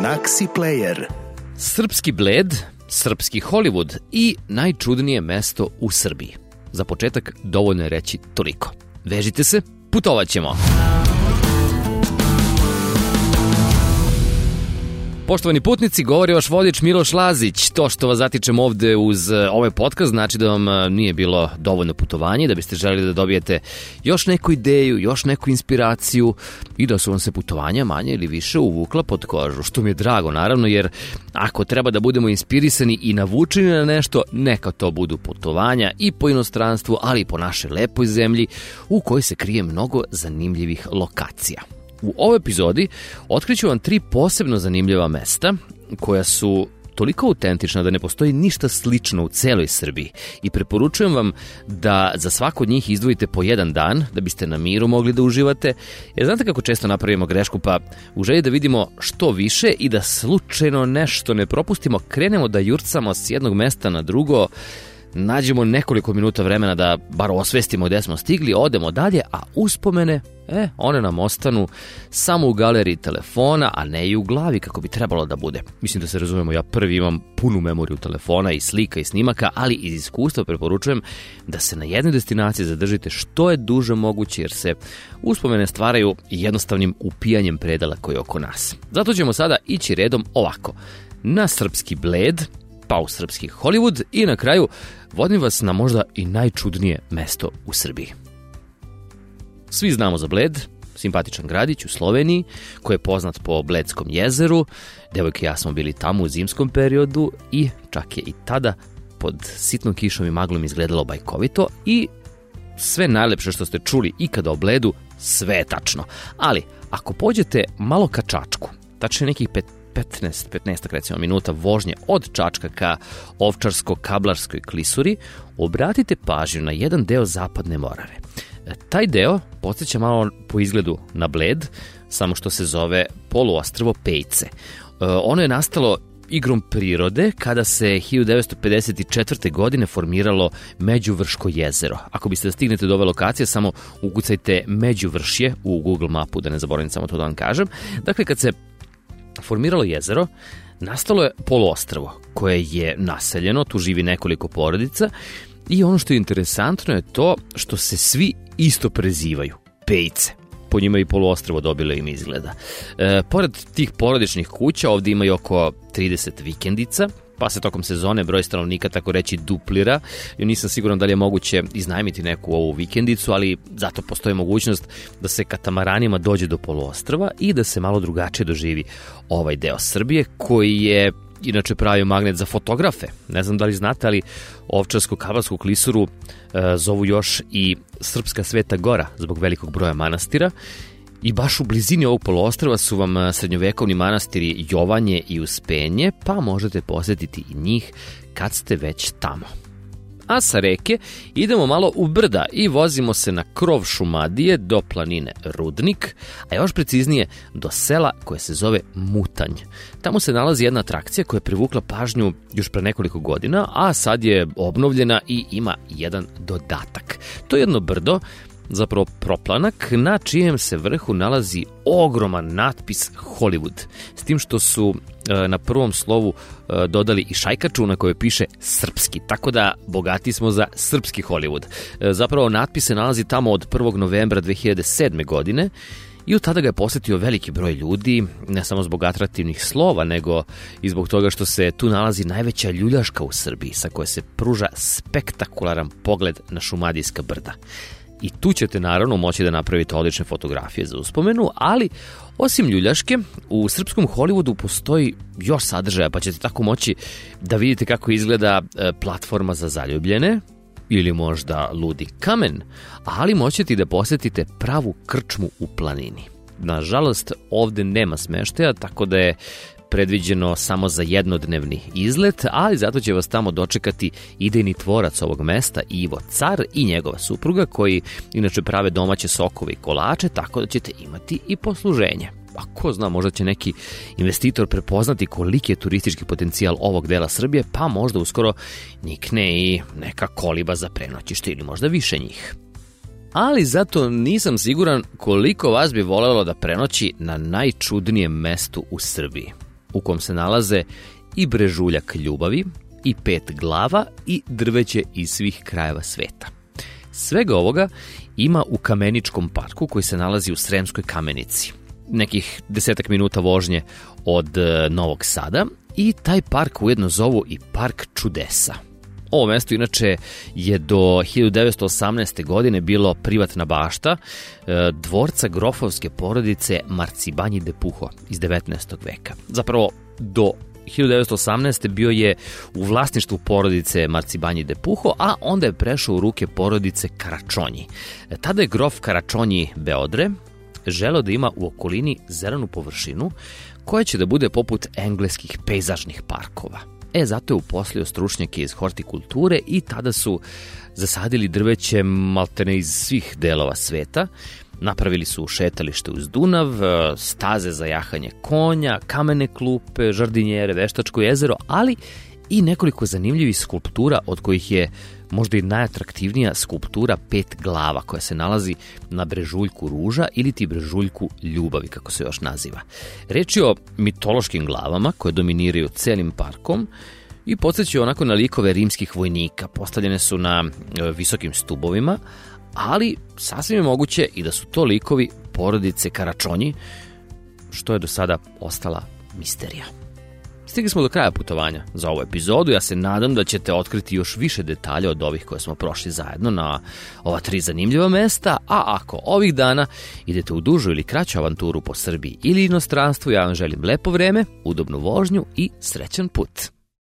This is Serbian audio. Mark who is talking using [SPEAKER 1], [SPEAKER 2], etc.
[SPEAKER 1] Galaxy Player.
[SPEAKER 2] Srpski Bled, srpski Hollywood i najčudnije mesto u Srbiji. Za početak dovoljno je reći toliko. Vežite se, putovat ćemo! Poštovani putnici, govori vaš vodič Miloš Lazić. To što vas zatičem ovde uz ovaj podcast znači da vam nije bilo dovoljno putovanje, da biste želeli da dobijete još neku ideju, još neku inspiraciju i da su vam se putovanja manje ili više uvukla pod kožu, što mi je drago naravno, jer ako treba da budemo inspirisani i navučeni na nešto, neka to budu putovanja i po inostranstvu, ali i po našoj lepoj zemlji u kojoj se krije mnogo zanimljivih lokacija. U ovoj epizodi otkriću vam 3 posebno zanimljiva mesta koja su toliko autentična da ne postoji ništa slično u celoj Srbiji i preporučujem vam da za svako od njih izdvojite po jedan dan da biste na miru mogli da uživate, jer znate kako često napravimo grešku, pa u želji da vidimo što više i da slučajno nešto ne propustimo, krenemo da jurcamo s jednog mesta na drugo, nađemo nekoliko minuta vremena da bar osvestimo gde smo stigli, odemo dalje, a uspomene, one nam ostanu samo u galeriji telefona, a ne i u glavi kako bi trebalo da bude. Mislim da se razumemo, ja prvi imam punu memoriju telefona i slika i snimaka, ali iz iskustva preporučujem da se na jednoj destinaciji zadržite što je duže moguće, jer se uspomene stvaraju jednostavnim upijanjem predela koji je oko nas. Zato ćemo sada ići redom ovako. Na srpski Bled, pa u srpski Hollywood i na kraju vodim vas na možda i najčudnije mesto u Srbiji. Svi znamo za Bled, simpatičan gradić u Sloveniji koji je poznat po Bledskom jezeru. Devojke i ja smo bili tamo u zimskom periodu i čak je i tada pod sitnom kišom i maglom izgledalo bajkovito i sve najlepše što ste čuli ikada o Bledu, sve je tačno. Ali ako pođete malo ka Čačku, tačnije nekih 15 recimo minuta vožnje od Čačka ka Ovčarsko-Kablarskoj klisuri, obratite pažnju na jedan deo Zapadne Morave. Taj deo podsjeća malo po izgledu na Bled, samo što se zove poluostrvo Pejce. Ono je nastalo igrom prirode kada se 1954. godine formiralo Međuvrško jezero. Ako biste da stignete do ove lokacije, samo ukucajte Međuvršje u Google mapu, da ne zaboravim samo to da vam kažem. Dakle, kad se formiralo jezero, nastalo je poluostrvo koje je naseljeno, tu živi nekoliko porodica i ono što je interesantno je to što se svi isto prezivaju, Pejce. Po njima i poluostrvo dobilo im izgleda. Pored tih porodičnih kuća ovdje ima i oko 30 vikendica, pa se tokom sezone broj stanovnika tako reći duplira. Nisam siguran da li je moguće iznajmiti neku ovu vikendicu, ali zato postoji mogućnost da se katamaranima dođe do poluostrva i da se malo drugačije doživi ovaj deo Srbije koji je inače pravi magnet za fotografe. Ne znam da li znate, ali Ovčarsko-Kablarsku klisuru zovu još i Srpska Sveta Gora zbog velikog broja manastira. I baš u blizini ovog poluostrva su vam srednjovekovni manastiri Jovanje i Uspenje, pa možete posjetiti i njih kad ste već tamo. A sa reke idemo malo u brda i vozimo se na krov Šumadije do planine Rudnik, a još preciznije do sela koje se zove Mutanj. Tamo se nalazi jedna atrakcija koja je privukla pažnju još pre nekoliko godina, a sad je obnovljena i ima jedan dodatak. To je jedno brdo, zapravo proplanak, na čijem se vrhu nalazi ogroman natpis Hollywood, s tim što su na prvom slovu dodali i šajkaču na kojoj piše srpski, tako da bogati smo za srpski Hollywood. Zapravo natpis se nalazi tamo od 1. novembra 2007. godine i od tada ga je posetio veliki broj ljudi, ne samo zbog atraktivnih slova, nego i zbog toga što se tu nalazi najveća ljuljaška u Srbiji, sa koje se pruža spektakularan pogled na šumadijska brda. I tu ćete naravno moći da napravite odlične fotografije za uspomenu, ali osim ljuljaške, u srpskom Hollywoodu postoji još sadržaja, pa ćete tako moći da vidite kako izgleda platforma za zaljubljene ili možda ludi kamen, ali moćete i da posjetite pravu krčmu u planini. Nažalost, ovde nema smeštaja, tako da je predviđeno samo za jednodnevni izlet, ali zato će vas tamo dočekati idejni tvorac ovog mesta, Ivo Car i njegova supruga, koji inače prave domaće sokove i kolače, tako da ćete imati i posluženje. A ko zna, možda će neki investitor prepoznati koliki je turistički potencijal ovog dela Srbije, pa možda uskoro nikne i neka koliba za prenoćište ili možda više njih. Ali zato nisam siguran koliko vas bi volelo da prenoći na najčudnijem mestu u Srbiji. u kom se nalaze i brežuljak ljubavi, i 5 glava i drveće iz svih krajeva sveta. Svega ovoga ima u Kameničkom parku koji se nalazi u Sremskoj Kamenici, nekih 10 minuta vožnje od Novog Sada, i taj park ujedno zovu i Park čudesa. Ovo mesto inače je do 1918. godine bilo privatna bašta dvorca grofovske porodice Marcibanji de Puho iz 19. veka. Zapravo do 1918. bio je u vlasništvu porodice Marcibanji de Puho, a onda je prešao u ruke porodice Karačonji. Tada je grof Karačonji Beodre želeo da ima u okolini zelenu površinu koja će da bude poput engleskih pejzažnih parkova. Zato je uposlio stručnjake iz hortikulture i tada su zasadili drveće maltene iz svih delova sveta. Napravili su šetalište uz Dunav, staze za jahanje konja, kamene klupe, žardinjere, veštačko jezero, ali i nekoliko zanimljivih skulptura, od kojih je možda i najatraktivnija skulptura 5 glava koja se nalazi na brežuljku ruža ili ti brežuljku ljubavi, kako se još naziva. Reč je o mitološkim glavama koje dominiraju celim parkom i podsjećaju onako na likove rimskih vojnika. Postavljene su na visokim stubovima, ali sasvim je moguće i da su to likovi porodice Karačonji, što je do sada ostala misterija. Stigli smo do kraja putovanja za ovu epizodu. Ja se nadam da ćete otkriti još više detalja od ovih koje smo prošli zajedno na ova 3 zanimljiva mesta, a ako ovih dana idete u dužu ili kraću avanturu po Srbiji ili inostranstvu, ja vam želim lepo vreme, udobnu vožnju i srećan put.